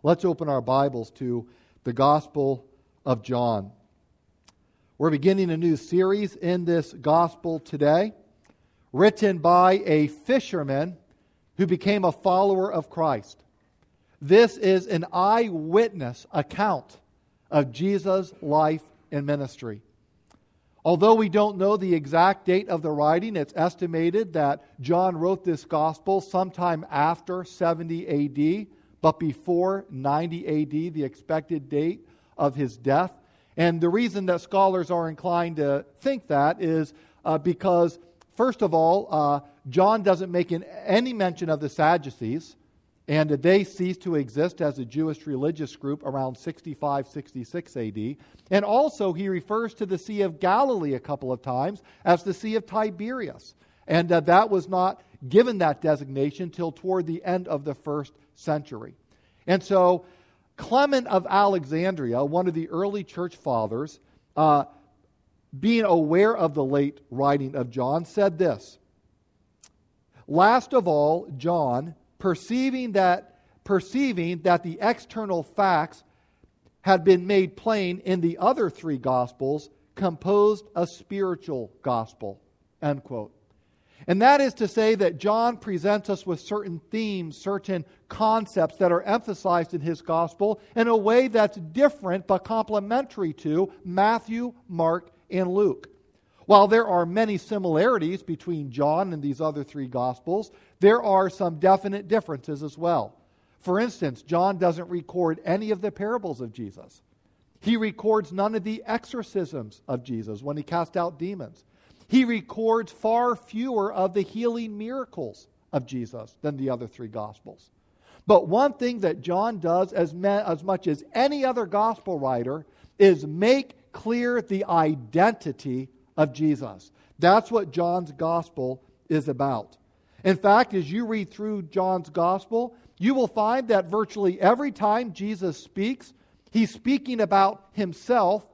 Let's open our Bibles to the Gospel of John. We're beginning a new series in this Gospel today, written by a fisherman who became a follower of Christ. This is an eyewitness account of Jesus' life and ministry. Although we don't know the exact date of the writing, it's estimated that John wrote this Gospel sometime after 70 A.D., but before 90 A.D., the expected date of his death. And the reason that scholars are inclined to think that is because, first of all, John doesn't make any mention of the Sadducees, and they ceased to exist as a Jewish religious group around 65, 66 A.D. And also he refers to the Sea of Galilee a couple of times as the Sea of Tiberias. And that was not given that designation till toward the end of the first century. And so Clement of Alexandria, one of the early church fathers, being aware of the late writing of John, said this: "Last of all, John, perceiving that the external facts had been made plain in the other three Gospels, composed a spiritual gospel." End quote. And that is to say that John presents us with certain themes, certain concepts that are emphasized in his Gospel in a way that's different but complementary to Matthew, Mark, and Luke. While there are many similarities between John and these other three Gospels, there are some definite differences as well. For instance, John doesn't record any of the parables of Jesus. He records none of the exorcisms of Jesus when he cast out demons. He records far fewer of the healing miracles of Jesus than the other three Gospels. But one thing that John does as much as any other Gospel writer is make clear the identity of Jesus. That's what John's Gospel is about. In fact, as you read through John's Gospel, you will find that virtually every time Jesus speaks, he's speaking about himself,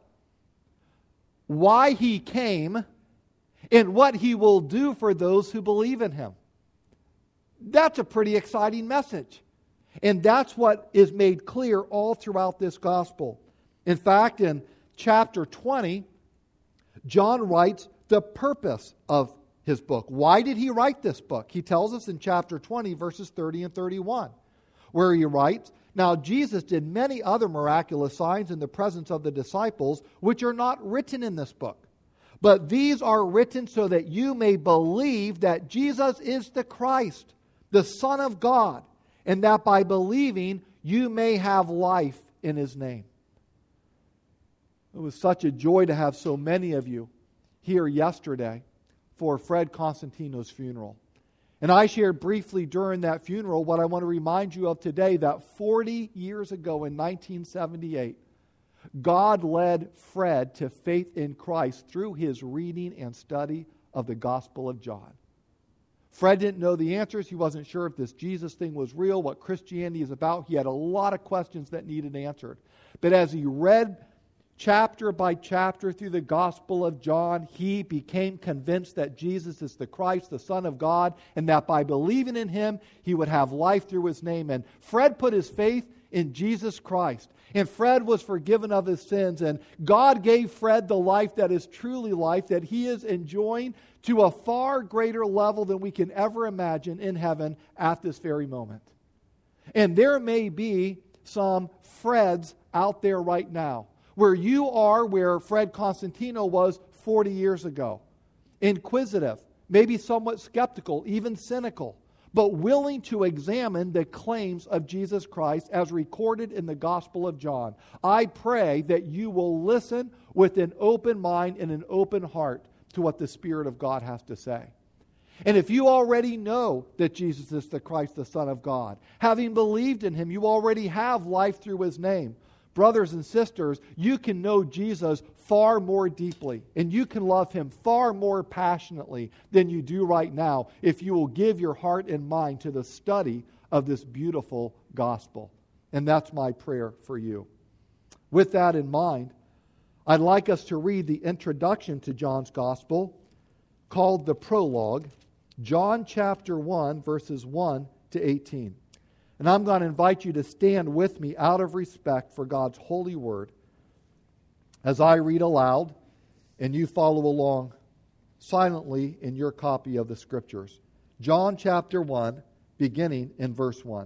why he came, and what he will do for those who believe in him. That's a pretty exciting message. And that's what is made clear all throughout this Gospel. In fact, in chapter 20, John writes the purpose of his book. Why did he write this book? He tells us in chapter 20, verses 30 and 31, where he writes, "Now Jesus did many other miraculous signs in the presence of the disciples, which are not written in this book. But these are written so that you may believe that Jesus is the Christ, the Son of God, and that by believing you may have life in his name." It was such a joy to have so many of you here yesterday for Fred Constantino's funeral. And I shared briefly during that funeral what I want to remind you of today, that 40 years ago in 1978, God led Fred to faith in Christ through his reading and study of the Gospel of John. Fred didn't know the answers. He wasn't sure if this Jesus thing was real, what Christianity is about. He had a lot of questions that needed answered. But as he read chapter by chapter through the Gospel of John, he became convinced that Jesus is the Christ, the Son of God, and that by believing in him, he would have life through his name. And Fred put his faith in Jesus Christ. And Fred was forgiven of his sins. And God gave Fred the life that is truly life, that he is enjoying to a far greater level than we can ever imagine in heaven at this very moment. And there may be some Freds out there right now, where you are, where Fred Constantino was 40 years ago. Inquisitive, maybe somewhat skeptical, even cynical, but willing to examine the claims of Jesus Christ as recorded in the Gospel of John. I pray that you will listen with an open mind and an open heart to what the Spirit of God has to say. And if you already know that Jesus is the Christ, the Son of God, having believed in him, you already have life through his name. Brothers and sisters, you can know Jesus far more deeply, and you can love him far more passionately than you do right now if you will give your heart and mind to the study of this beautiful gospel. And that's my prayer for you. With that in mind, I'd like us to read the introduction to John's gospel, called the prologue, John chapter 1, verses 1 to 18. And I'm going to invite you to stand with me out of respect for God's holy word as I read aloud and you follow along silently in your copy of the Scriptures. John chapter 1, beginning in verse 1.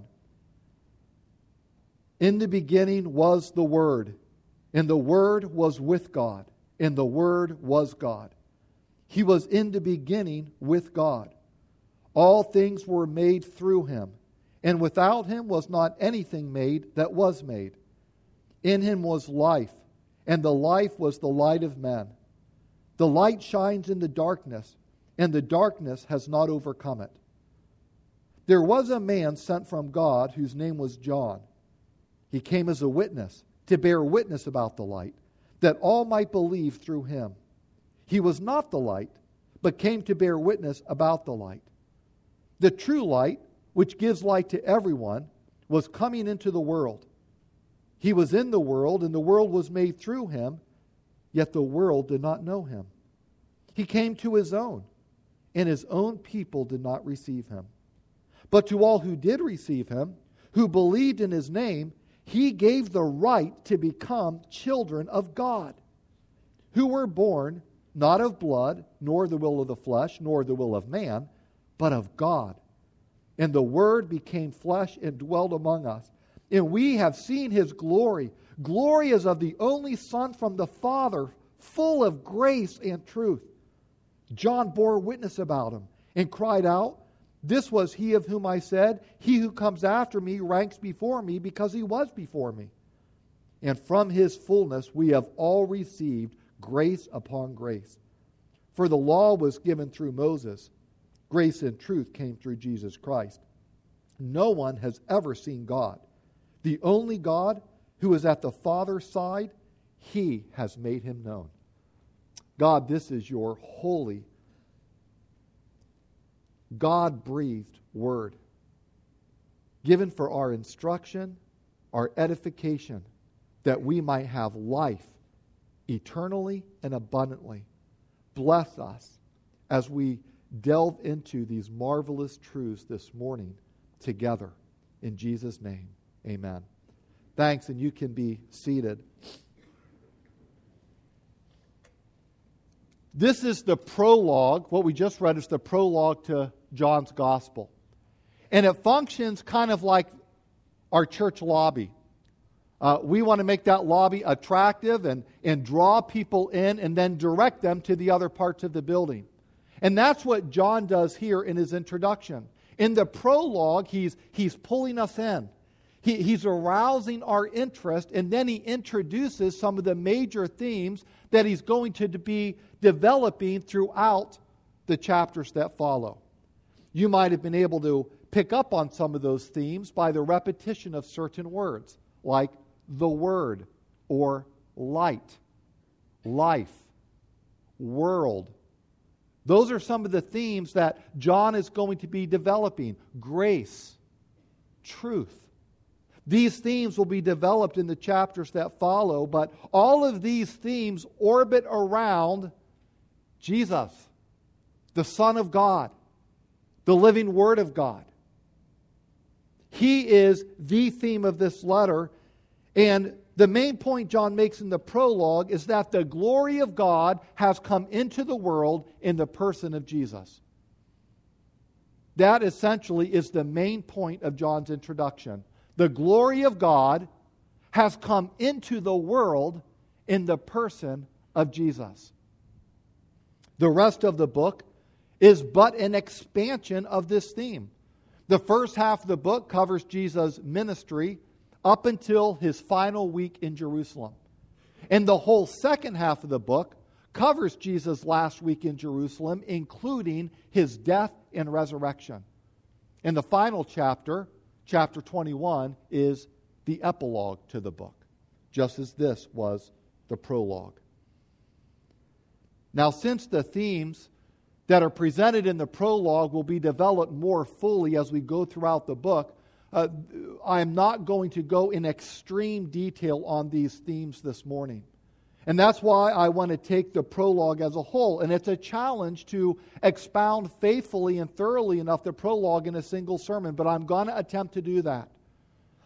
In the beginning was the Word, and the Word was with God, and the Word was God. He was in the beginning with God. All things were made through Him, and without Him was not anything made that was made. In Him was life, and the life was the light of men. The light shines in the darkness, and the darkness has not overcome it. There was a man sent from God whose name was John. He came as a witness, to bear witness about the light, that all might believe through him. He was not the light, but came to bear witness about the light. The true light, which gives light to everyone, was coming into the world. He was in the world, and the world was made through him, yet the world did not know him. He came to his own, and his own people did not receive him. But to all who did receive him, who believed in his name, he gave the right to become children of God, who were born not of blood, nor the will of the flesh, nor the will of man, but of God. And the Word became flesh and dwelt among us. And we have seen His glory. Glory as of the only Son from the Father, full of grace and truth. John bore witness about Him and cried out, "This was He of whom I said, 'He who comes after me ranks before me, because He was before me.' And from His fullness we have all received grace upon grace. For the law was given through Moses. Grace and truth came through Jesus Christ. No one has ever seen God. The only God who is at the Father's side, He has made Him known." God, this is your holy, God-breathed word, given for our instruction, our edification, that we might have life eternally and abundantly. Bless us as we delve into these marvelous truths this morning together. In Jesus' name, amen. Thanks, and you can be seated. This is the prologue. What we just read is the prologue to John's Gospel. And it functions kind of like our church lobby. We want to make that lobby attractive and draw people in and then direct them to the other parts of the building. And that's what John does here in his introduction. In the prologue, he's pulling us in. He's arousing our interest, and then he introduces some of the major themes that he's going to be developing throughout the chapters that follow. You might have been able to pick up on some of those themes by the repetition of certain words, like the Word, or light, life, world. Those are some of the themes that John is going to be developing. Grace, truth. These themes will be developed in the chapters that follow, but all of these themes orbit around Jesus, the Son of God, the living Word of God. He is the theme of this letter, and the main point John makes in the prologue is that the glory of God has come into the world in the person of Jesus. That essentially is the main point of John's introduction. The glory of God has come into the world in the person of Jesus. The rest of the book is but an expansion of this theme. The first half of the book covers Jesus' ministry up until his final week in Jerusalem. And the whole second half of the book covers Jesus' last week in Jerusalem, including his death and resurrection. And the final chapter, chapter 21, is the epilogue to the book, just as this was the prologue. Now, since the themes that are presented in the prologue will be developed more fully as we go throughout the book, I am not going to go in extreme detail on these themes this morning. And that's why I want to take the prologue as a whole. And it's a challenge to expound faithfully and thoroughly enough the prologue in a single sermon, but I'm going to attempt to do that.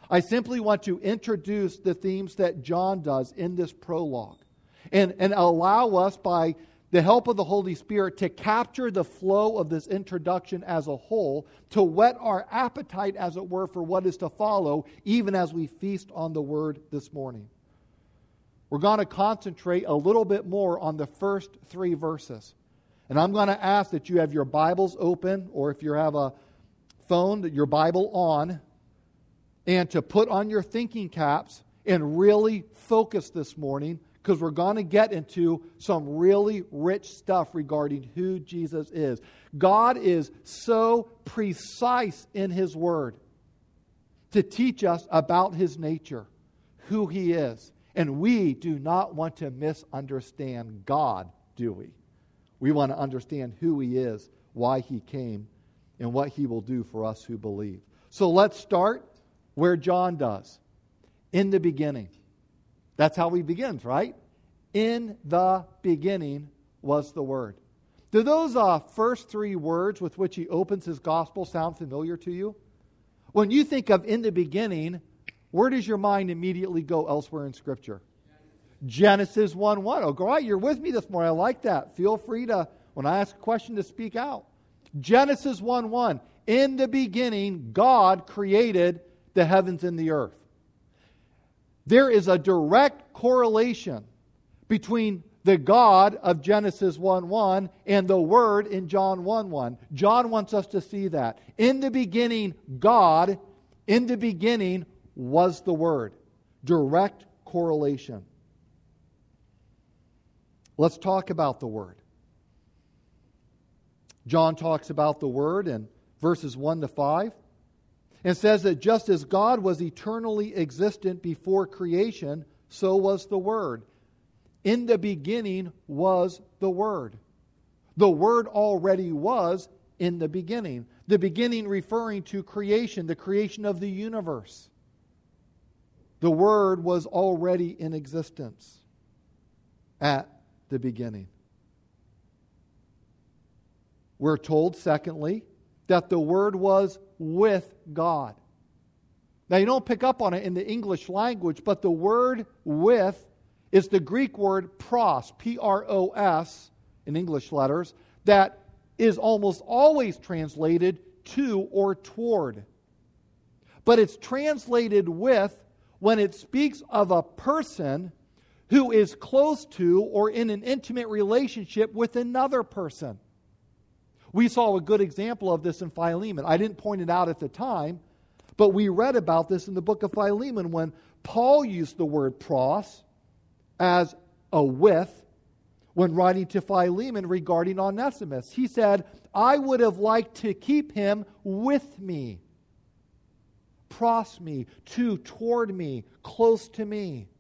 I simply want to introduce the themes that John does in this prologue and allow us, by the help of the Holy Spirit, to capture the flow of this introduction as a whole, to whet our appetite, as it were, for what is to follow, even as we feast on the Word this morning. We're going to concentrate a little bit more on the first 3 verses. And I'm going to ask that you have your Bibles open, or if you have a phone, your Bible on, and to put on your thinking caps and really focus this morning, because we're going to get into some really rich stuff regarding who Jesus is. God is so precise in His Word to teach us about His nature, who He is. And we do not want to misunderstand God, do we? We want to understand who He is, why He came, and what He will do for us who believe. So let's start where John does. In the beginning. That's how he begins, right? In the beginning was the Word. Do those first 3 words with which he opens his gospel sound familiar to you? When you think of in the beginning, where does your mind immediately go elsewhere in Scripture? Genesis 1:1. Oh, great, you're with me this morning. I like that. Feel free to, when I ask a question, to speak out. Genesis 1:1. In the beginning, God created the heavens and the earth. There is a direct correlation between the God of Genesis 1:1 and the Word in John 1:1. John wants us to see that. In the beginning, God, in the beginning was the Word. Direct correlation. Let's talk about the Word. John talks about the Word in verses 1 to 5. And says that just as God was eternally existent before creation, so was the Word. In the beginning was the Word. The Word already was in the beginning. The beginning referring to creation, the creation of the universe. The Word was already in existence at the beginning. We're told, secondly, that the Word was with God. Now, you don't pick up on it in the English language, but the word with is the Greek word pros, P-R-O-S, in English letters, that is almost always translated to or toward. But it's translated with when it speaks of a person who is close to or in an intimate relationship with another person. We saw a good example of this in Philemon. I didn't point it out at the time, but we read about this in the book of Philemon when Paul used the word pros as a with when writing to Philemon regarding Onesimus. He said, I would have liked to keep him with me. Pros me, toward me, close to me.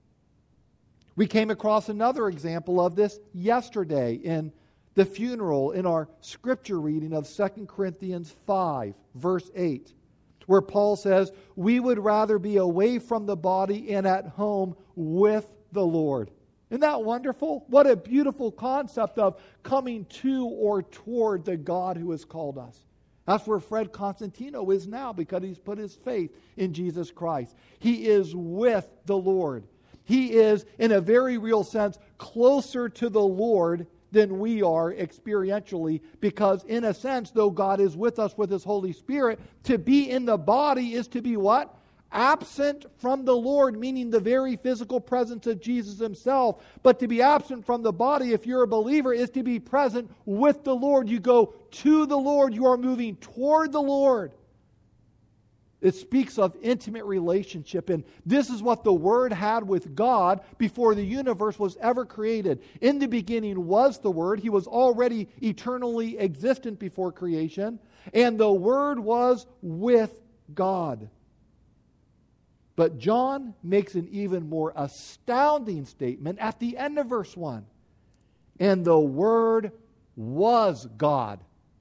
We came across another example of this yesterday in the funeral in our scripture reading of 2 Corinthians 5, verse 8, where Paul says, we would rather be away from the body and at home with the Lord. Isn't that wonderful? What a beautiful concept of coming to or toward the God who has called us. That's where Fred Constantino is now, because he's put his faith in Jesus Christ. He is with the Lord. He is, in a very real sense, closer to the Lord than we are experientially, because in a sense, though God is with us with His Holy Spirit, to be in the body is to be what? Absent from the Lord, meaning the very physical presence of Jesus Himself. But to be absent from the body, if you're a believer, is to be present with the Lord. You go to the Lord. You are moving toward the Lord. It speaks of intimate relationship, and this is what the Word had with God before the universe was ever created. In the beginning was the Word. He was already eternally existent before creation, and the Word was with God. But John makes an even more astounding statement at the end of verse 1. And the Word was God.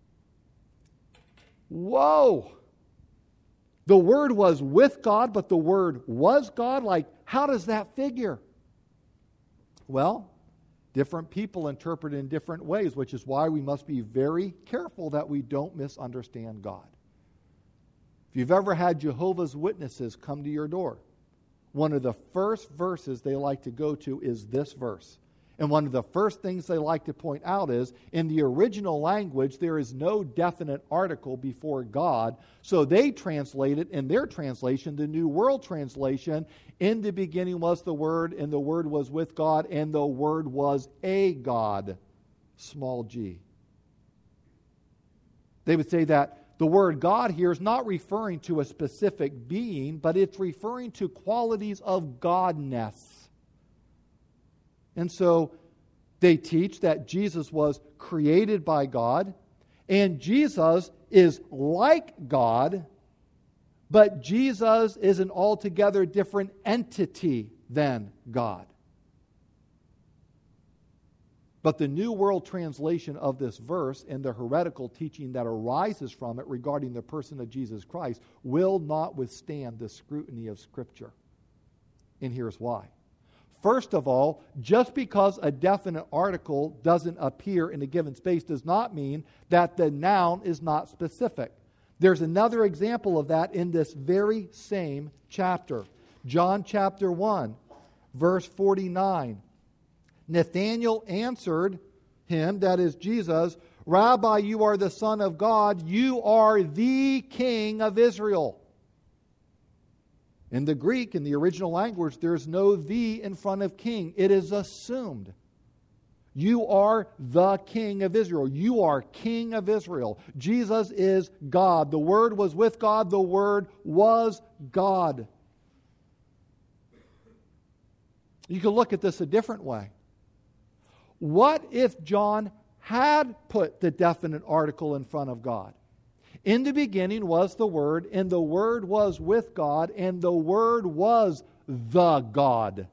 Whoa! The Word was with God, but the Word was God? Like, how does that figure? Well, different people interpret it in different ways, which is why we must be very careful that we don't misunderstand God. If you've ever had Jehovah's Witnesses come to your door, one of the first verses they like to go to is this verse. And one of the first things they like to point out is, in the original language, there is no definite article before God. So they translate it in their translation, the New World Translation, in the beginning was the Word, and the Word was with God, and the Word was a God, small g. They would say that the word God here is not referring to a specific being, but it's referring to qualities of Godness. And so they teach that Jesus was created by God, and Jesus is like God, but Jesus is an altogether different entity than God. But the New World Translation of this verse and the heretical teaching that arises from it regarding the person of Jesus Christ will not withstand the scrutiny of Scripture. And here's why. First of all, just because a definite article doesn't appear in a given space does not mean that the noun is not specific. There's another example of that in this very same chapter. John chapter 1, verse 49. Nathanael answered him, that is Jesus, Rabbi, you are the Son of God, you are the King of Israel. In the Greek, in the original language, there's no "the" in front of king. It is assumed. You are the King of Israel. You are King of Israel. Jesus is God. The Word was with God. The Word was God. You can look at this a different way. What if John had put the definite article in front of God? In the beginning was the Word, and the Word was with God, and the Word was the God.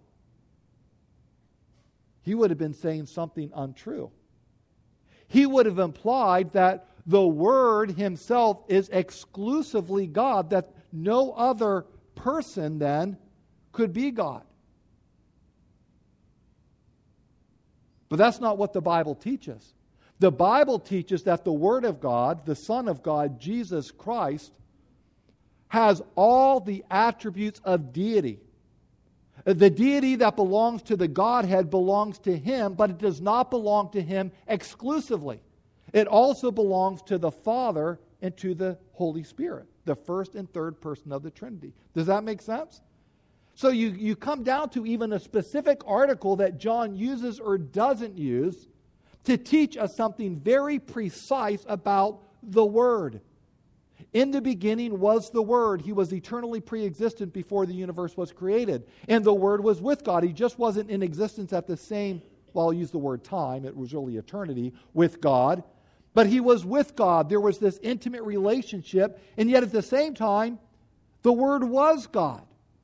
He would have been saying something untrue. He would have implied that the Word Himself is exclusively God, that no other person then could be God. But that's not what the Bible teaches. The Bible teaches that the Word of God, the Son of God, Jesus Christ, has all the attributes of deity. The deity that belongs to the Godhead belongs to Him, but it does not belong to Him exclusively. It also belongs to the Father and to the Holy Spirit, the first and third person of the Trinity. Does that make sense? So you come down to even a specific article that John uses or doesn't use to teach us something very precise about the Word. In the beginning was the Word. He was eternally pre-existent before the universe was created. And the Word was with God. He just wasn't in existence at the same, well, I'll use the word time, it was really eternity, with God. But He was with God. There was this intimate relationship. And yet at the same time, the Word was God.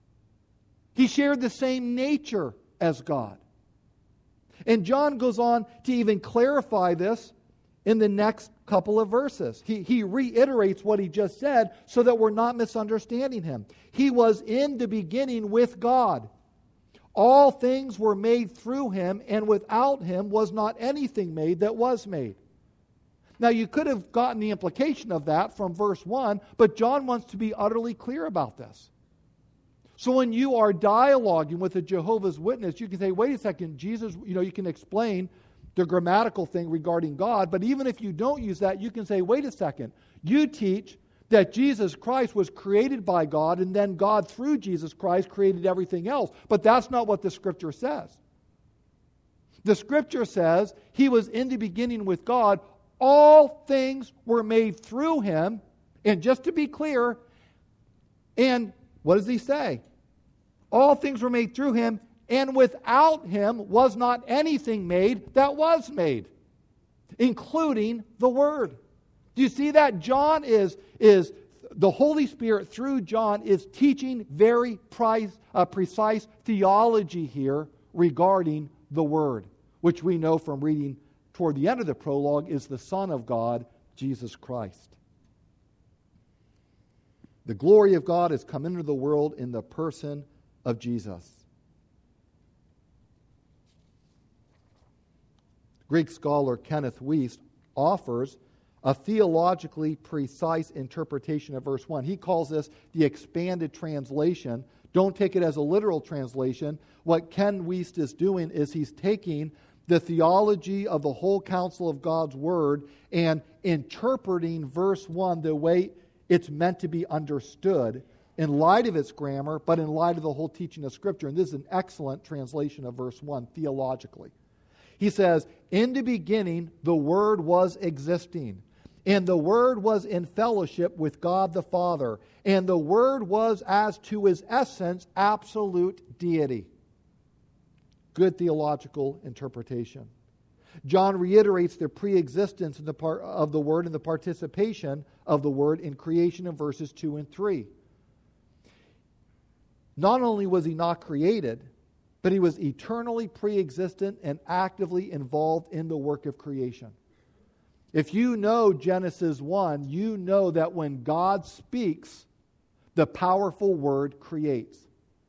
He shared the same nature as God. And John goes on to even clarify this in the next couple of verses. He reiterates what he just said so that we're not misunderstanding him. He was in the beginning with God. All things were made through Him, and without Him was not anything made that was made. Now you could have gotten the implication of that from verse 1, but John wants to be utterly clear about this. So when you are dialoguing with a Jehovah's Witness, you can say, wait a second, Jesus, you can explain the grammatical thing regarding God, but even if you don't use that, you can say, wait a second, you teach that Jesus Christ was created by God, and then God through Jesus Christ created everything else. But that's not what the Scripture says. The Scripture says He was in the beginning with God. All things were made through Him. And just to be clear, and what does He say? All things were made through Him, and without Him was not anything made that was made, including the Word. Do you see that? John is the Holy Spirit through John is teaching very precise theology here regarding the Word, which we know from reading toward the end of the prologue is the Son of God, Jesus Christ. The glory of God has come into the world in the person of Jesus. Greek scholar Kenneth Wuest offers a theologically precise interpretation of verse 1. He calls this the expanded translation. Don't take it as a literal translation. What Ken Wiest is doing is he's taking the theology of the whole counsel of God's Word and interpreting verse 1 the way it's meant to be understood in light of its grammar, but in light of the whole teaching of Scripture. And this is an excellent translation of verse 1 theologically. He says, "In the beginning the Word was existing, and the Word was in fellowship with God the Father, and the Word was as to His essence absolute deity." Good theological interpretation. John reiterates the pre-existence of the Word and the participation of the Word in creation in verses 2 and 3. Not only was He not created, but He was eternally pre-existent and actively involved in the work of creation. If you know Genesis 1, you know that when God speaks, the powerful Word creates.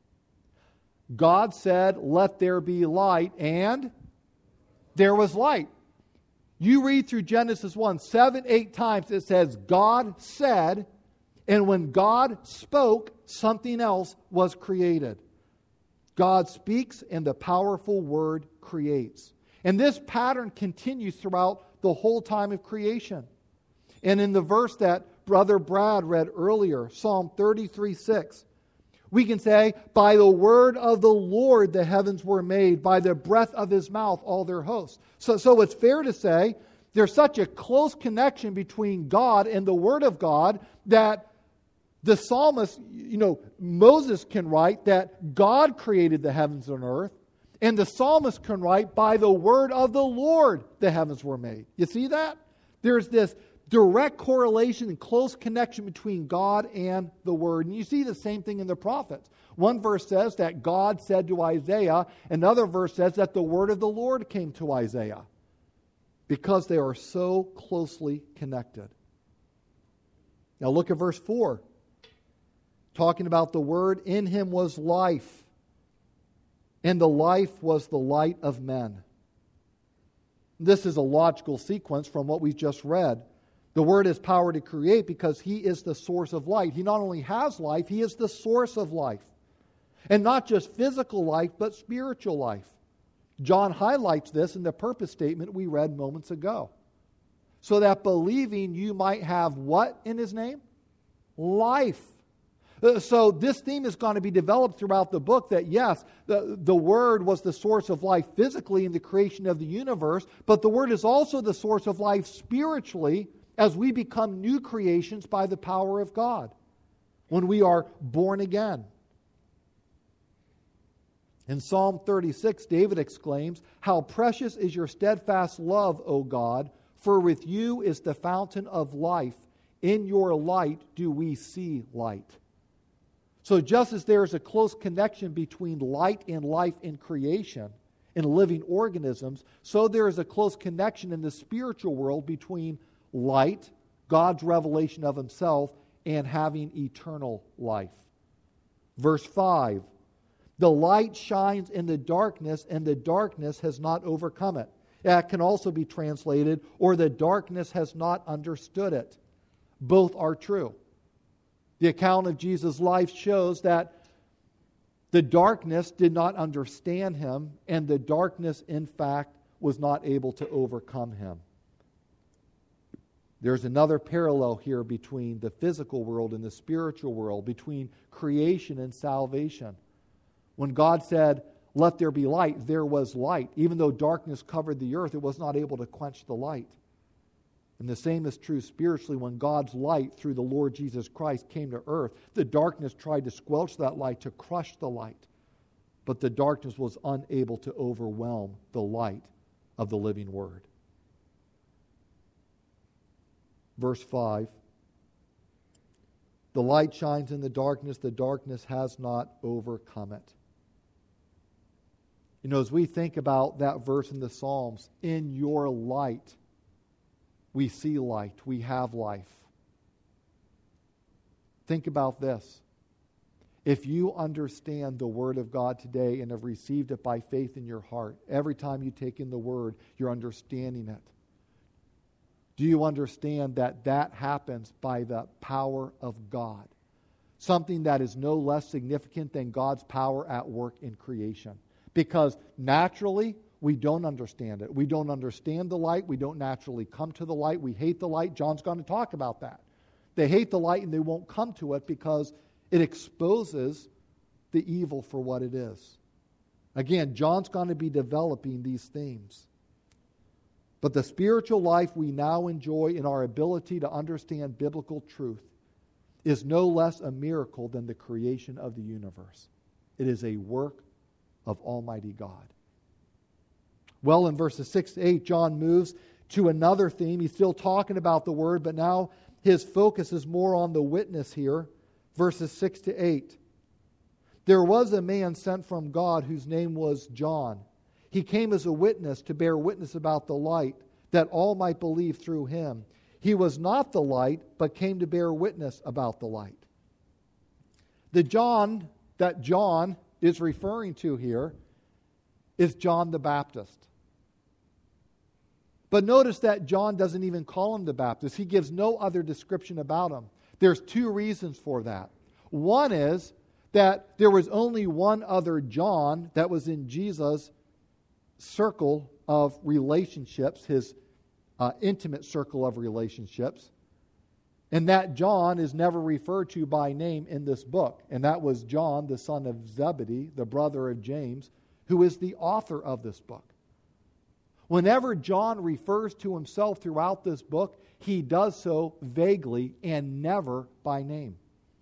God said, "Let there be light," and there was light. You read through Genesis 1, 7, 8 times it says, God said, and when God spoke, something else was created. God speaks and the powerful Word creates. And this pattern continues throughout the whole time of creation. And in the verse that Brother Brad read earlier, Psalm 33:6, we can say, "By the word of the Lord the heavens were made, by the breath of His mouth all their hosts." So it's fair to say there's such a close connection between God and the Word of God that the psalmist, Moses can write that God created the heavens and earth, and the psalmist can write, "By the word of the Lord the heavens were made." You see that? There's this direct correlation and close connection between God and the Word. And you see the same thing in the prophets. One verse says that God said to Isaiah, another verse says that the word of the Lord came to Isaiah, because they are so closely connected. Now look at verse 4. Talking about the Word, "In Him was life, and the life was the light of men." This is a logical sequence from what we've just read. The Word has power to create because He is the source of life. He not only has life, He is the source of life. And not just physical life, but spiritual life. John highlights this in the purpose statement we read moments ago. So that believing you might have what in His name? Life. So this theme is going to be developed throughout the book, that yes, the Word was the source of life physically in the creation of the universe, but the Word is also the source of life spiritually as we become new creations by the power of God, when we are born again. In Psalm 36, David exclaims, "How precious is your steadfast love, O God, for with you is the fountain of life. In your light do we see light." So just as there is a close connection between light and life in creation, in living organisms, so there is a close connection in the spiritual world between light, God's revelation of Himself, and having eternal life. Verse 5, "The light shines in the darkness, and the darkness has not overcome it." That can also be translated, "or the darkness has not understood it." Both are true. The account of Jesus' life shows that the darkness did not understand Him, and the darkness, in fact, was not able to overcome Him. There's another parallel here between the physical world and the spiritual world, between creation and salvation. When God said, "Let there be light," there was light. Even though darkness covered the earth, it was not able to quench the light. And the same is true spiritually. When God's light through the Lord Jesus Christ came to earth, the darkness tried to squelch that light, to crush the light. But the darkness was unable to overwhelm the light of the living Word. Verse 5, "The light shines in the darkness has not overcome it." As we think about that verse in the Psalms, in your light, we see light, we have life. Think about this. If you understand the Word of God today and have received it by faith in your heart, every time you take in the Word, you're understanding it. do you understand that that happens by the power of God? Something that is no less significant than God's power at work in creation. Because naturally, we don't understand it. We don't understand the light. We don't naturally come to the light. We hate the light. John's going to talk about that. They hate the light and they won't come to it because it exposes the evil for what it is. Again, John's going to be developing these themes. But the spiritual life we now enjoy in our ability to understand biblical truth is no less a miracle than the creation of the universe. It is a work of Almighty God. Well, in verses 6 to 8, John moves to another theme. He's still talking about the Word, but now his focus is more on the witness here. Verses 6 to 8. There was a man sent from God whose name was John. He came as a witness to bear witness about the light, that all might believe through him. He was not the light, but came to bear witness about the light. The John that John is referring to here is John the Baptist. But notice that John doesn't even call him the Baptist. He gives no other description about him. There's two reasons for that. One is that there was only one other John that was in Jesus' circle of relationships, his intimate circle of relationships. And that John is never referred to by name in this book. And that was John, the son of Zebedee, the brother of James, who is the author of this book. Whenever John refers to himself throughout this book, he does so vaguely and never by name.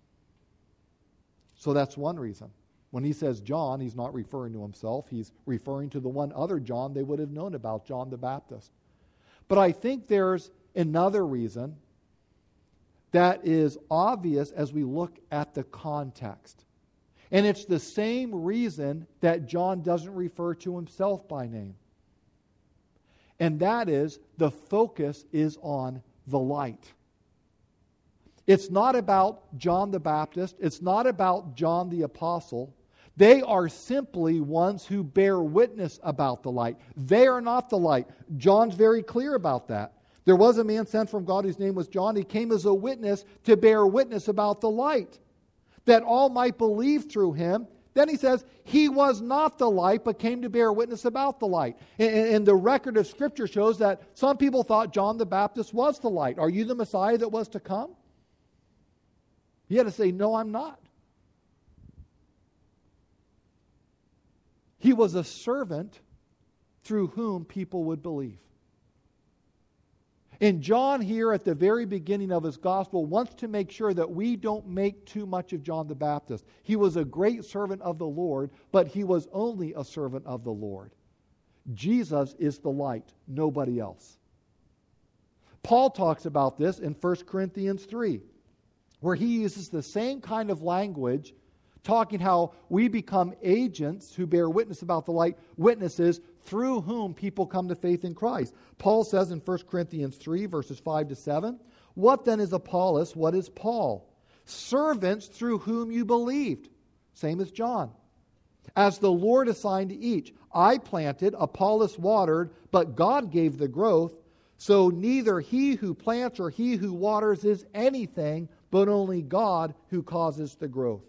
So that's one reason. When he says John, he's not referring to himself. He's referring to the one other John they would have known about, John the Baptist. But I think there's another reason that is obvious as we look at the context. And it's the same reason that John doesn't refer to himself by name. And that is, the focus is on the light. It's not about John the Baptist. It's not about John the Apostle. They are simply ones who bear witness about the light. They are not the light. John's very clear about that. There was a man sent from God whose name was John. He came as a witness to bear witness about the light, that all might believe through him. Then he says, he was not the light, but came to bear witness about the light. And the record of Scripture shows that some people thought John the Baptist was the light. Are you the Messiah that was to come? He had to say, no, I'm not. He was a servant through whom people would believe. And John here at the very beginning of his gospel wants to make sure that we don't make too much of John the Baptist. He was a great servant of the Lord, but he was only a servant of the Lord. Jesus is the light, nobody else. Paul talks about this in 1 Corinthians 3, where he uses the same kind of language, talking how we become agents who bear witness about the light, witnesses through whom people come to faith in Christ. Paul says in 1 Corinthians 3, verses 5 to 7, what then is Apollos? What is Paul? Servants through whom you believed. Same as John. As the Lord assigned to each. I planted, Apollos watered, but God gave the growth. So neither he who plants or he who waters is anything, but only God who causes the growth.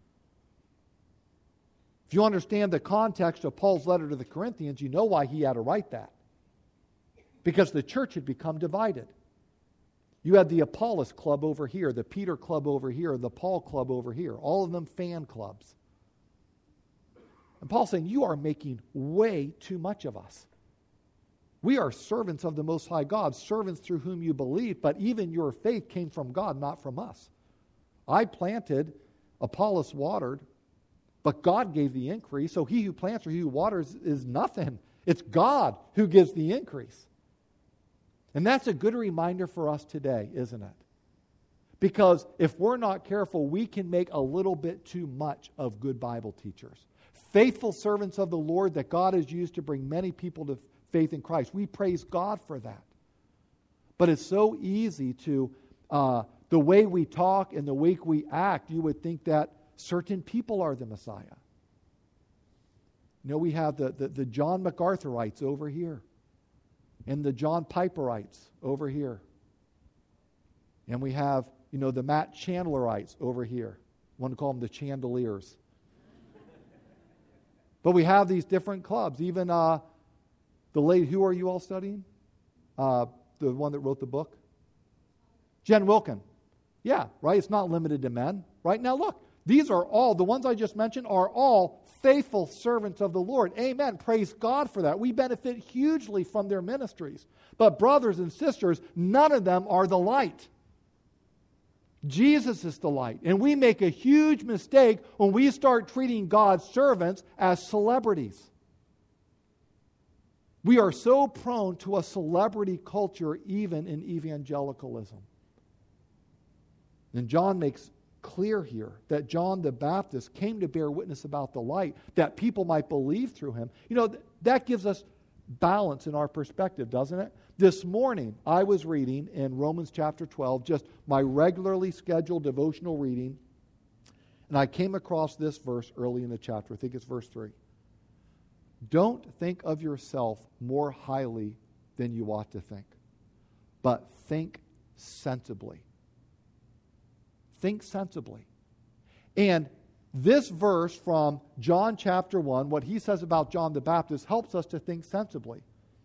If you understand the context of Paul's letter to the Corinthians, you know why he had to write that. Because the church had become divided. You had the Apollos club over here, the Peter club over here, the Paul club over here, all of them fan clubs. And Paul's saying, you are making way too much of us. We are servants of the Most High God, servants through whom you believe, but even your faith came from God, not from us. I planted, Apollos watered, but God gave the increase, so he who plants or he who waters is nothing. It's God who gives the increase. And that's a good reminder for us today, isn't it? Because if we're not careful, we can make a little bit too much of good Bible teachers. Faithful servants of the Lord that God has used to bring many people to faith in Christ. We praise God for that. But it's so easy to, the way we talk and the way we act, you would think that certain people are the Messiah. You know, we have the John MacArthurites over here. and the John Piperites over here. And we have, the Matt Chandlerites over here. One call them the Chandeliers. But we have these different clubs. Even the lady, who are you all studying? The one that wrote the book? Jen Wilkin. Yeah, right? It's not limited to men. Right? Now look, these are all, the ones I just mentioned are all faithful servants of the Lord. Amen. Praise God for that. We benefit hugely from their ministries. But brothers and sisters, none of them are the light. Jesus is the light. And we make a huge mistake when we start treating God's servants as celebrities. We are so prone to a celebrity culture even in evangelicalism. And John makes clear here that John the Baptist came to bear witness about the light, that people might believe through him. That gives us balance in our perspective, doesn't it? This morning, I was reading in Romans chapter 12, just my regularly scheduled devotional reading, and I came across this verse early in the chapter. I think it's verse 3. Don't think of yourself more highly than you ought to think, but think sensibly. Think sensibly. And this verse from John chapter 1, what he says about John the Baptist, helps us to think sensibly.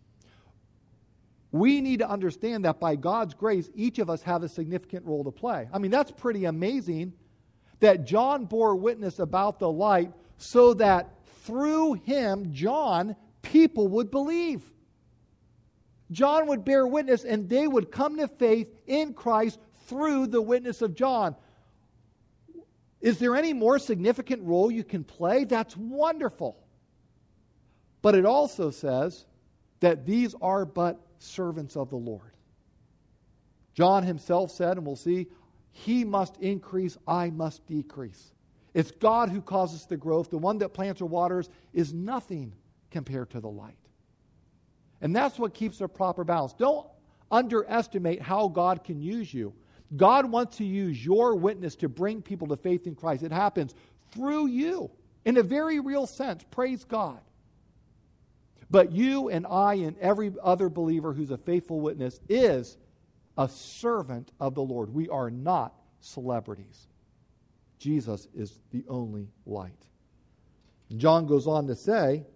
We need to understand that by God's grace, each of us have a significant role to play. I mean, that's pretty amazing that John bore witness about the light so that through him, John, people would believe. John would bear witness and they would come to faith in Christ through the witness of John. Is there any more significant role you can play? That's wonderful. But it also says that these are but servants of the Lord. John himself said, and we'll see, he must increase, I must decrease. It's God who causes the growth. The one that plants or waters is nothing compared to the light. And that's what keeps a proper balance. Don't underestimate how God can use you. God wants to use your witness to bring people to faith in Christ. It happens through you in a very real sense. Praise God. But you and I and every other believer who's a faithful witness is a servant of the Lord. We are not celebrities. Jesus is the only light. And John goes on to say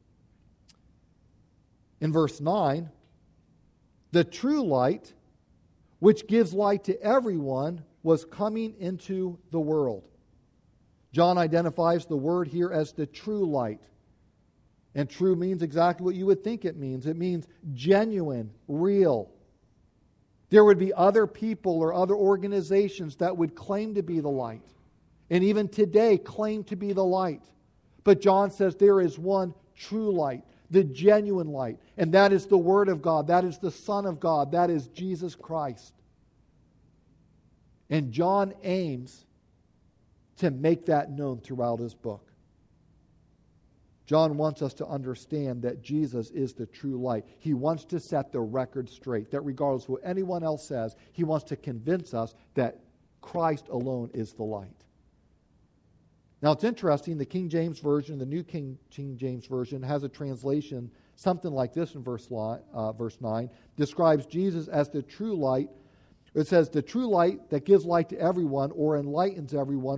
in verse 9, the true light, which gives light to everyone, was coming into the world. John identifies the word here as the true light. And true means exactly what you would think it means. It means genuine, real. There would be other people or other organizations that would claim to be the light. And even today claim to be the light. But John says there is one true light, the genuine light. And that is the Word of God. That is the Son of God. That is Jesus Christ. And John aims to make that known throughout his book. John wants us to understand that Jesus is the true light. He wants to set the record straight, that regardless of what anyone else says, he wants to convince us that Christ alone is the light. Now it's interesting, the King James Version, the New King James Version, has a translation, something like this in verse 9, describes Jesus as the true light. It says, the true light that gives light to everyone or enlightens everyone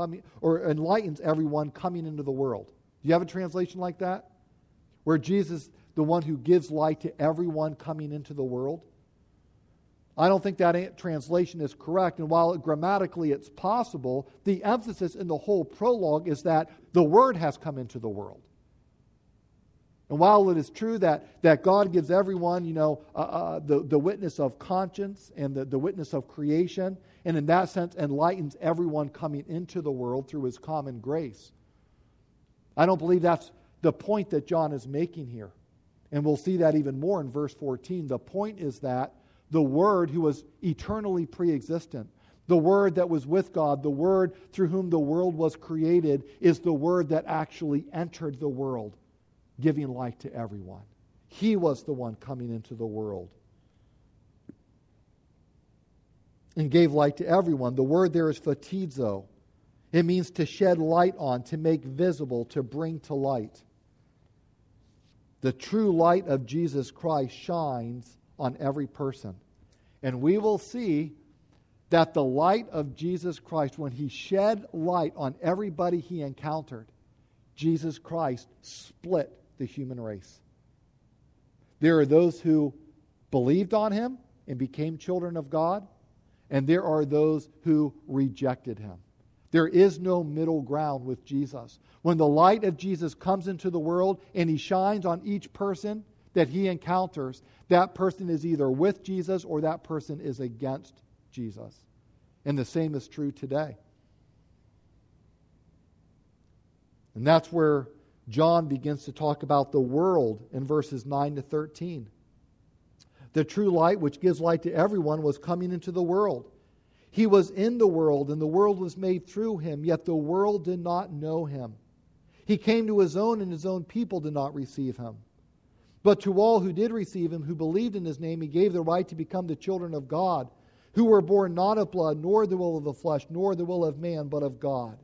coming into the world. Do you have a translation like that? Where Jesus, the one who gives light to everyone coming into the world? I don't think that translation is correct. And while grammatically it's possible, the emphasis in the whole prologue is that the Word has come into the world. And while it is true that God gives everyone, the witness of conscience and the witness of creation, and in that sense enlightens everyone coming into the world through His common grace, I don't believe that's the point that John is making here. And we'll see that even more in verse 14. The point is that the Word who was eternally pre-existent, the Word that was with God, the Word through whom the world was created, is the Word that actually entered the world, giving light to everyone. He was the one coming into the world and gave light to everyone. The word there is phatizo. It means to shed light on, to make visible, to bring to light. the true light of Jesus Christ shines on every person. And we will see that the light of Jesus Christ, when he shed light on everybody he encountered, Jesus Christ split the human race. There are those who believed on him and became children of God, and there are those who rejected him. There is no middle ground with Jesus. When the light of Jesus comes into the world and he shines on each person that he encounters, that person is either with Jesus or that person is against Jesus. And the same is true today. And that's where John begins to talk about the world in verses 9 to 13. The true light, which gives light to everyone, was coming into the world. He was in the world, and the world was made through him, yet the world did not know him. He came to his own, and his own people did not receive him. But to all who did receive him, who believed in his name, he gave the right to become the children of God, who were born not of blood, nor the will of the flesh, nor the will of man, but of God.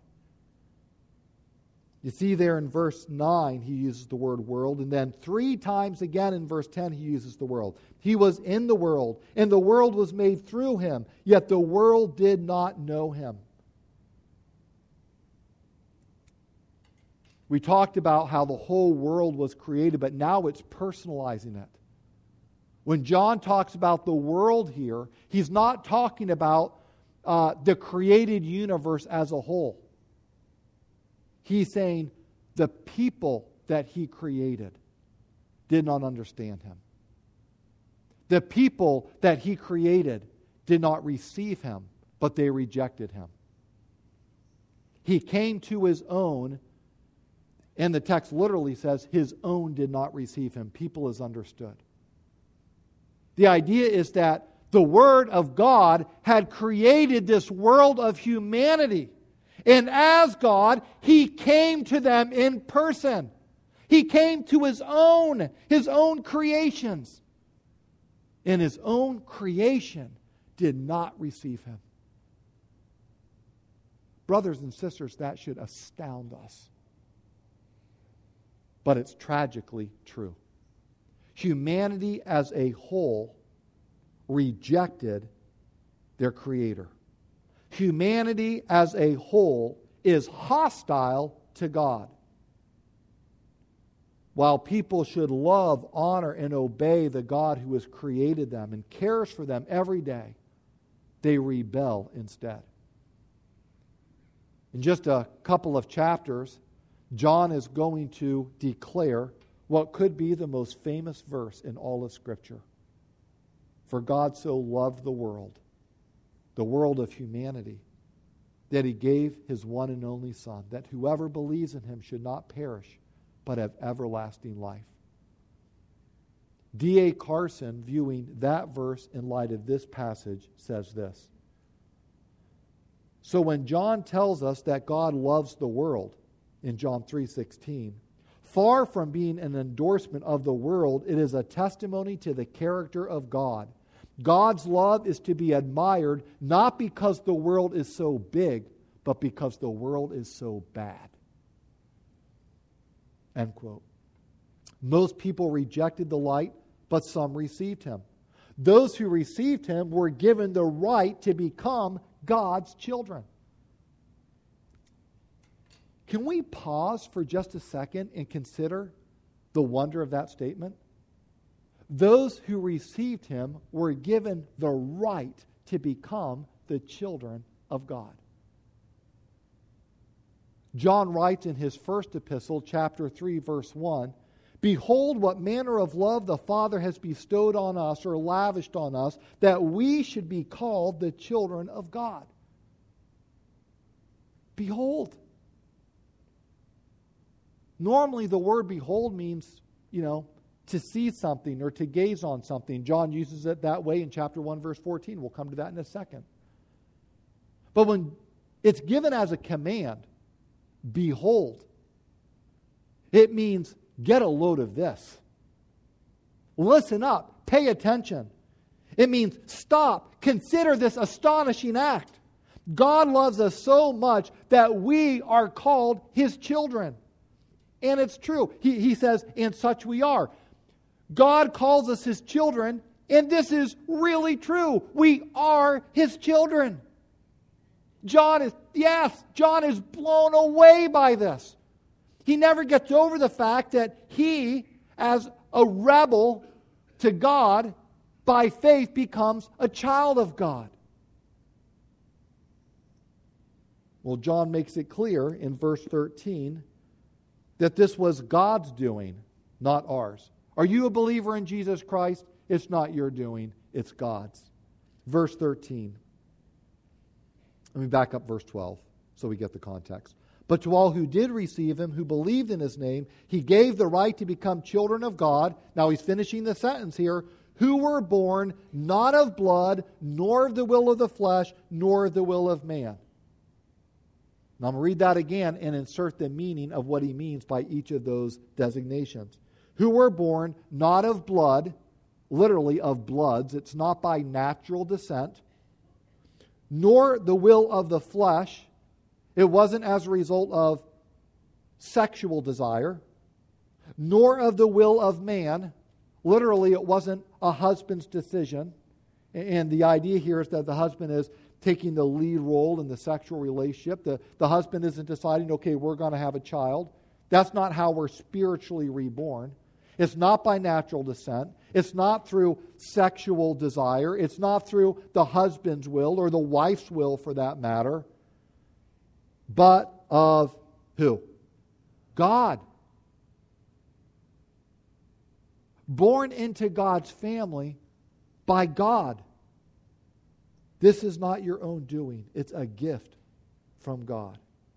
You see there in verse 9, he uses the word world, and then 3 times again in verse 10, he uses the world. He was in the world, and the world was made through him, yet the world did not know him. We talked about how the whole world was created, but now it's personalizing it. When John talks about the world here, he's not talking about the created universe as a whole. He's saying the people that he created did not understand him. The people that he created did not receive him, but they rejected him. He came to his own, and the text literally says his own did not receive him. People is understood. The idea is that the Word of God had created this world of humanity. And as God, he came to them in person. He came to his own creations. And his own creation did not receive him. Brothers and sisters, that should astound us. But it's tragically true. Humanity as a whole rejected their Creator. Humanity as a whole is hostile to God. While people should love, honor, and obey the God who has created them and cares for them every day, they rebel instead. In just a couple of chapters, John is going to declare what could be the most famous verse in all of Scripture. For God so loved the world of humanity, that he gave his one and only Son, that whoever believes in him should not perish, but have everlasting life. D.A. Carson, viewing that verse in light of this passage, says this. So when John tells us that God loves the world, in John 3:16, far from being an endorsement of the world, it is a testimony to the character of God. God's love is to be admired not because the world is so big, but because the world is so bad. End quote. Most people rejected the light, but some received him. Those who received him were given the right to become God's children. Can we pause for just a second and consider the wonder of that statement? Those who received him were given the right to become the children of God. John writes in his first epistle, chapter 3, verse 1, Behold what manner of love the Father has bestowed on us, or lavished on us, that we should be called the children of God. Behold. Normally the word behold means, to see something or to gaze on something. John uses it that way in chapter 1, verse 14. We'll come to that in a second. But when it's given as a command, behold, it means get a load of this. Listen up. Pay attention. It means stop. Consider this astonishing act. God loves us so much that we are called his children. And it's true. He says, and such we are. God calls us His children, and this is really true. We are His children. John is blown away by this. He never gets over the fact that he, as a rebel to God, by faith becomes a child of God. Well, John makes it clear in verse 13 that this was God's doing, not ours. Are you a believer in Jesus Christ? It's not your doing, it's God's. Verse 13. Let me back up verse 12 so we get the context. But to all who did receive Him, who believed in His name, He gave the right to become children of God. Now he's finishing the sentence here. Who were born not of blood, nor of the will of the flesh, nor of the will of man. Now I'm going to read that again and insert the meaning of what he means by each of those designations. Who were born not of blood, literally of bloods, it's not by natural descent, nor the will of the flesh. It wasn't as a result of sexual desire, nor of the will of man. Literally, it wasn't a husband's decision. And the idea here is that the husband is taking the lead role in the sexual relationship. The husband isn't deciding, okay, we're going to have a child. That's not how we're spiritually reborn. It's not by natural descent. It's not through sexual desire. It's not through the husband's will or the wife's will for that matter. But of who? God. Born into God's family by God. This is not your own doing. It's a gift from God.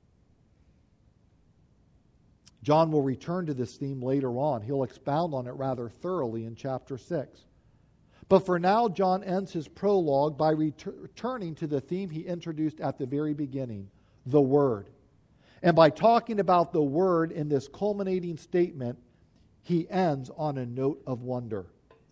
John will return to this theme later on. He'll expound on it rather thoroughly in chapter 6. But for now, John ends his prologue by returning to the theme he introduced at the very beginning, the Word. And by talking about the Word in this culminating statement, he ends on a note of wonder.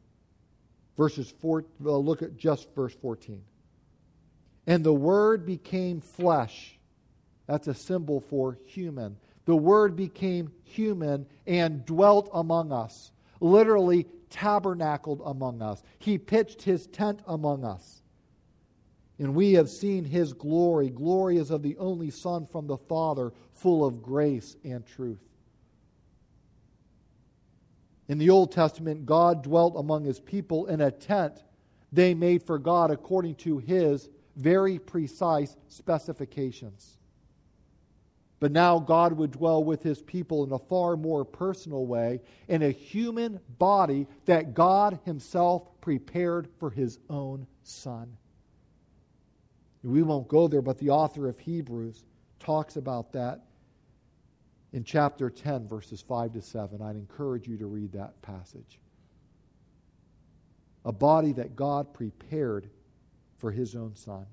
Look at just verse 14. And the Word became flesh. That's a symbol for human. The Word became human and dwelt among us. Literally tabernacled among us. He pitched His tent among us. And we have seen His glory. Glory is of the only Son from the Father, full of grace and truth. In the Old Testament, God dwelt among His people in a tent they made for God according to His very precise specifications. But now God would dwell with His people in a far more personal way, in a human body that God Himself prepared for His own Son. We won't go there, but the author of Hebrews talks about that in chapter 10, verses 5 to 7. I'd encourage you to read that passage. A body that God prepared for His own Son.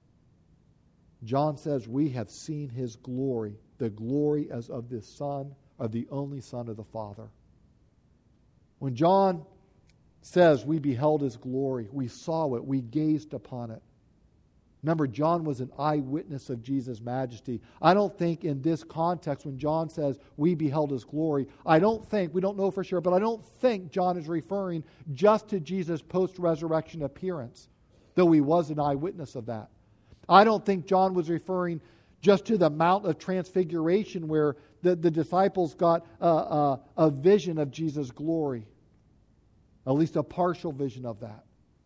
John says, we have seen His glory, the glory as of the Son, of the only Son of the Father. When John says we beheld His glory, we saw it, we gazed upon it. Remember, John was an eyewitness of Jesus' majesty. I don't think in this context, when John says we beheld His glory, we don't know for sure, but I don't think John is referring just to Jesus' post-resurrection appearance, though he was an eyewitness of that. I don't think John was referring just to the Mount of Transfiguration where the disciples got a vision of Jesus' glory, at least a partial vision of that.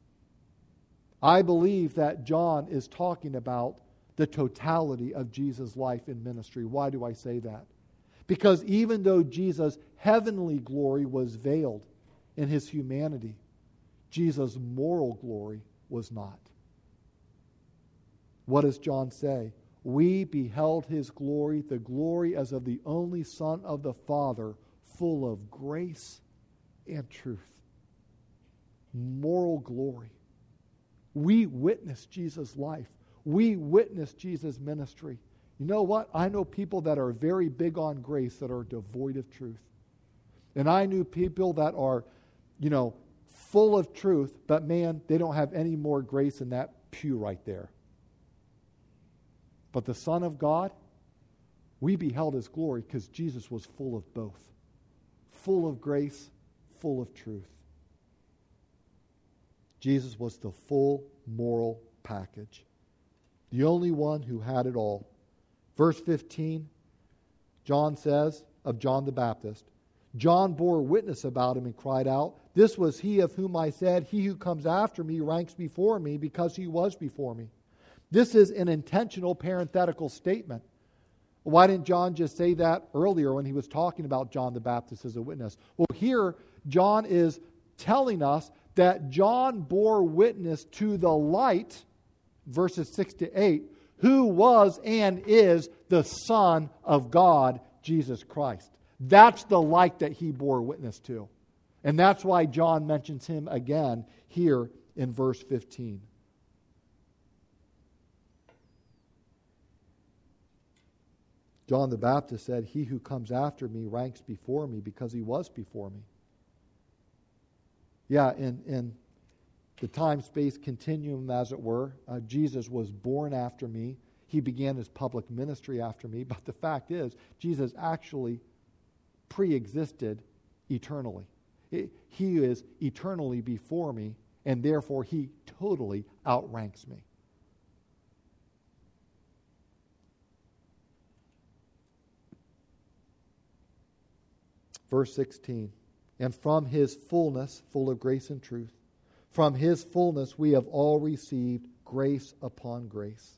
I believe that John is talking about the totality of Jesus' life and ministry. Why do I say that? Because even though Jesus' heavenly glory was veiled in His humanity, Jesus' moral glory was not. What does John say? We beheld His glory, the glory as of the only Son of the Father, full of grace and truth. Moral glory. We witness Jesus' life. We witness Jesus' ministry. You know what? I know people that are very big on grace that are devoid of truth. And I knew people that are, full of truth, but man, they don't have any more grace in that pew right there. But the Son of God, We beheld his glory because Jesus was full of both. Full of grace, full of truth. Jesus was the full moral package. The only one who had it all. Verse 15, John says of John the Baptist, John bore witness about him and cried out, "This was he of whom I said, he who comes after me ranks before me because he was before me." This is an intentional parenthetical statement. Why didn't John just say that earlier when he was talking about John the Baptist as a witness? Well, here John is telling us that John bore witness to the light, verses 6 to 8, who was and is the Son of God, Jesus Christ. That's the light that he bore witness to. And that's why John mentions him again here in verse 15. John the Baptist said, "He who comes after me ranks before me because he was before me." Yeah, in the time-space continuum, as it were, Jesus was born after me. He began his public ministry after me. But the fact is, Jesus actually pre-existed eternally. He is eternally before me, and therefore he totally outranks me. Verse 16, and from his fullness, full of grace and truth, from his fullness we have all received grace upon grace.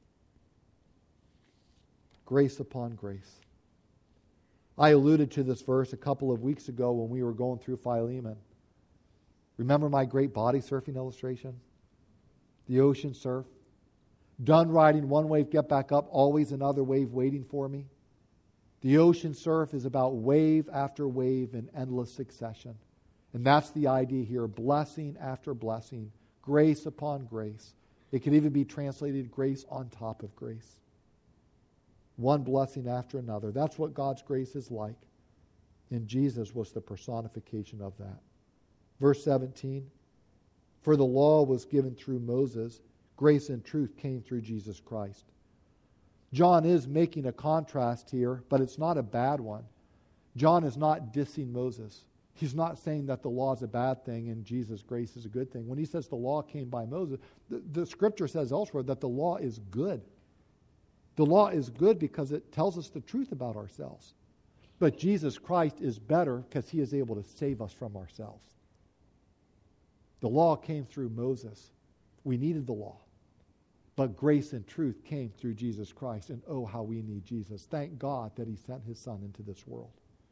Grace upon grace. I alluded to this verse a couple of weeks ago when we were going through Philemon. Remember my great body surfing illustration? The ocean surf. Done riding one wave, get back up, always another wave waiting for me. The ocean surf is about wave after wave in endless succession. And that's the idea here, blessing after blessing, grace upon grace. It could even be translated grace on top of grace. One blessing after another. That's what God's grace is like. And Jesus was the personification of that. Verse 17, for the law was given through Moses, grace and truth came through Jesus Christ. John is making a contrast here, but it's not a bad one. John is not dissing Moses. He's not saying that the law is a bad thing and Jesus' grace is a good thing. When he says the law came by Moses, the scripture says elsewhere that the law is good. The law is good because it tells us the truth about ourselves. But Jesus Christ is better because he is able to save us from ourselves. The law came through Moses. We needed the law. But grace and truth came through Jesus Christ. And oh, how we need Jesus. Thank God that he sent his Son into this world.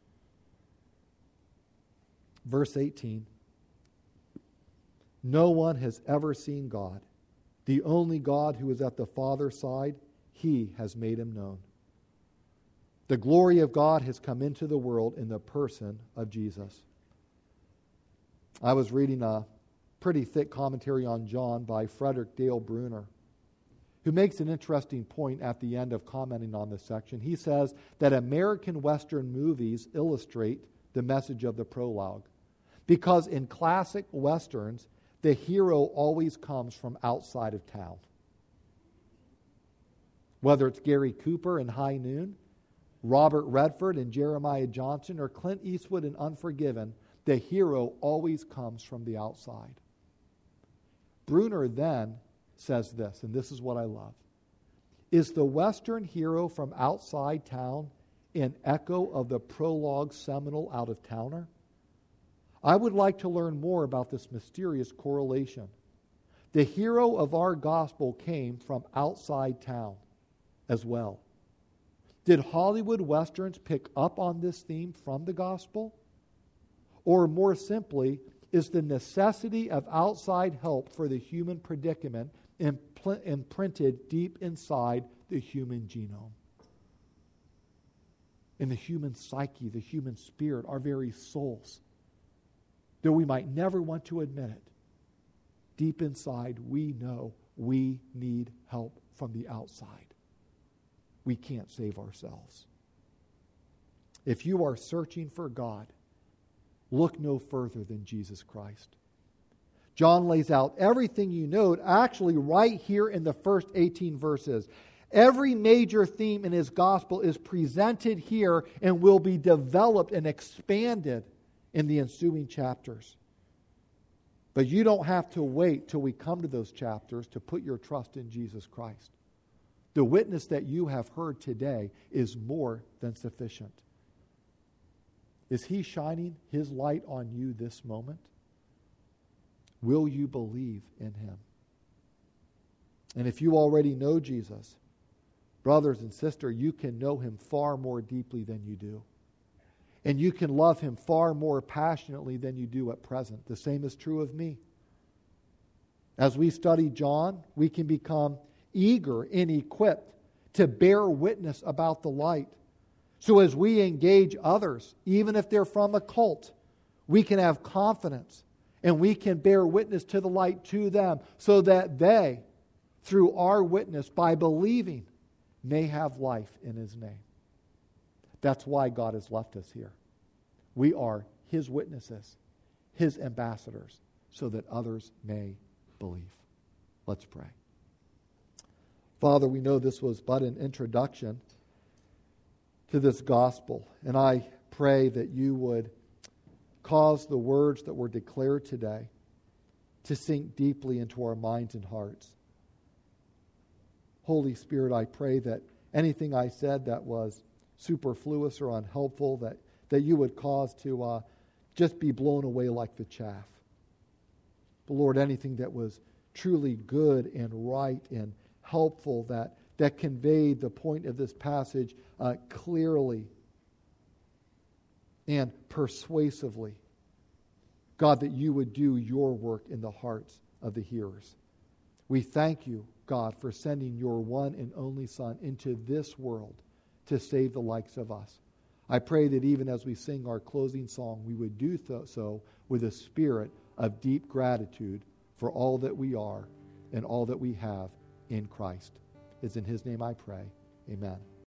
Verse 18. No one has ever seen God. The only God who is at the Father's side, he has made him known. The glory of God has come into the world in the person of Jesus. I was reading a pretty thick commentary on John by Frederick Dale Bruner, who makes an interesting point at the end of commenting on this section. He says that American Western movies illustrate the message of the prologue. Because in classic Westerns, the hero always comes from outside of town. Whether it's Gary Cooper in High Noon, Robert Redford and Jeremiah Johnson, or Clint Eastwood in Unforgiven, the hero always comes from the outside. Bruner then says this, and this is what I love. Is the Western hero from outside town an echo of the prologue seminal out-of-towner? I would like to learn more about this mysterious correlation. The hero of our gospel came from outside town as well. Did Hollywood Westerns pick up on this theme from the gospel? Or more simply, is the necessity of outside help for the human predicament imprinted deep inside the human genome? In the human psyche, the human spirit, our very souls. Though we might never want to admit it, deep inside we know we need help from the outside. We can't save ourselves. If you are searching for God, look no further than Jesus Christ. John lays out everything you know, actually right here in the first 18 verses. Every major theme in his gospel is presented here and will be developed and expanded in the ensuing chapters. But you don't have to wait till we come to those chapters to put your trust in Jesus Christ. The witness that you have heard today is more than sufficient. Is he shining his light on you this moment? Will you believe in him? And if you already know Jesus, brothers and sisters, you can know him far more deeply than you do. And you can love him far more passionately than you do at present. The same is true of me. As we study John, we can become eager and equipped to bear witness about the light. So as we engage others, even if they're from a cult, we can have confidence and we can bear witness to the light to them so that they, through our witness, by believing, may have life in his name. That's why God has left us here. We are his witnesses, his ambassadors, so that others may believe. Let's pray. Father, we know this was but an introduction to this gospel, and I pray that you would cause the words that were declared today to sink deeply into our minds and hearts. Holy Spirit, I pray that anything I said that was superfluous or unhelpful, that you would cause to just be blown away like the chaff. But Lord, anything that was truly good and right and helpful, that conveyed the point of this passage clearly and persuasively, God, that you would do your work in the hearts of the hearers. We thank you, God, for sending your one and only Son into this world to save the likes of us. I pray that even as we sing our closing song, we would do so with a spirit of deep gratitude for all that we are and all that we have in Christ. It's in his name I pray. Amen.